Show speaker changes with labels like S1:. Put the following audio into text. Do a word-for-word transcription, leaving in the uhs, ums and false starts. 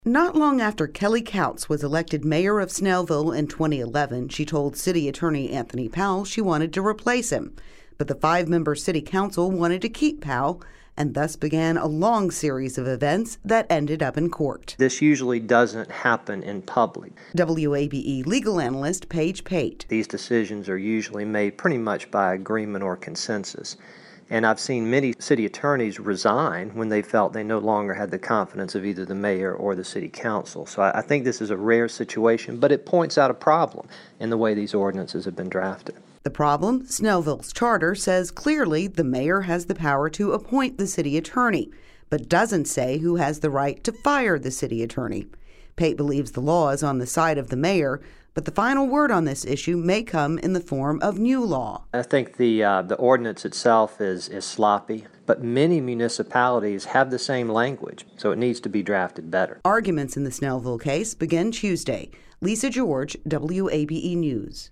S1: Not long after Kelly Kautz was elected mayor of Snellville in twenty eleven, she told City Attorney Anthony Powell she wanted to replace him. But the five-member city council wanted to keep Powell, and thus began a long series of events that ended up in court.
S2: This usually doesn't happen in public.
S1: W A B E legal analyst Paige Pate.
S2: These decisions are usually made pretty much by agreement or consensus. And I've seen many city attorneys resign when they felt they no longer had the confidence of either the mayor or the city council. So I think this is a rare situation, but it points out a problem in the way these ordinances have been drafted.
S1: The problem? Snellville's charter says clearly the mayor has the power to appoint the city attorney, but doesn't say who has the right to fire the city attorney. Pate believes the law is on the side of the mayor, but the final word on this issue may come in the form of new law.
S2: I think the uh, the ordinance itself is, is sloppy, but many municipalities have the same language, so it needs to be drafted better.
S1: Arguments in the Snellville case begin Tuesday. Lisa George, W A B E News.